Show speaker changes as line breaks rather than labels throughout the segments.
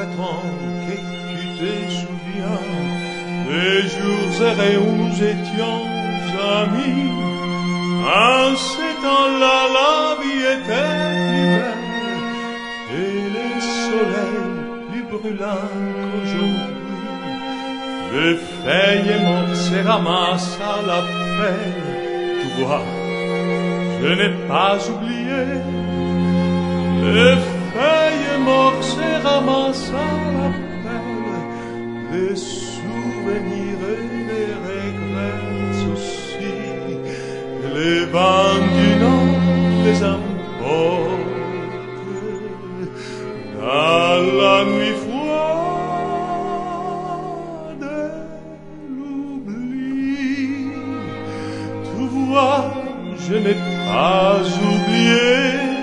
prétends que tu te souviens des jours errés où nous étions amis. En ces temps-là, la vie était plus belle et les soleils plus brûlants qu'aujourd'hui. Les feuilles mortes se ramassent à la pelle. Tu vois, je n'ai pas oublié. Les feuilles mortes se ramassent à la pelle. Les souvenirs et les regrets aussi. Les vents du nord les emportent dans la nuit froide de l'oubli. Tu vois, je n'ai pas oublié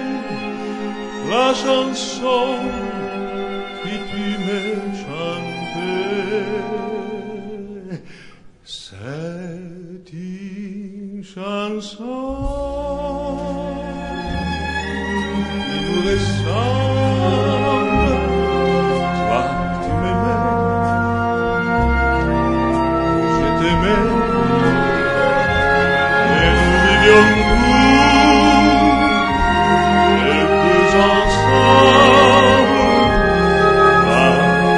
la chanson que tu me chantais. C'est une chanson qui nous ressemble. Toi, tu m'aimais, je t'aimais, et nous vivions tous ensemble. Toi,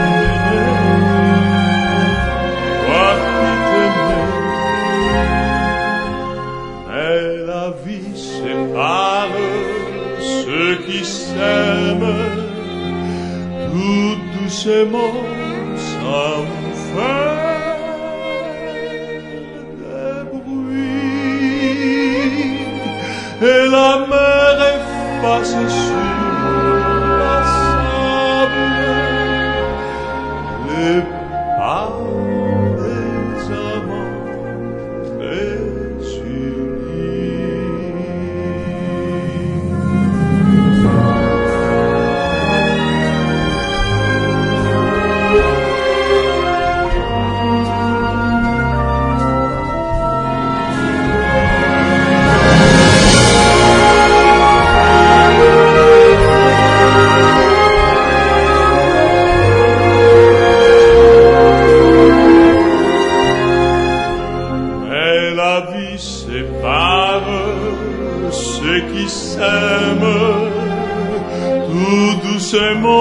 tu m'aimais, mais la vie sépare ceux qui s'aiment tout doucement sans faire de bruit, et la mer efface sur la sable les pas des amants désunis. La vie sépare ceux qui s'aiment tout doucement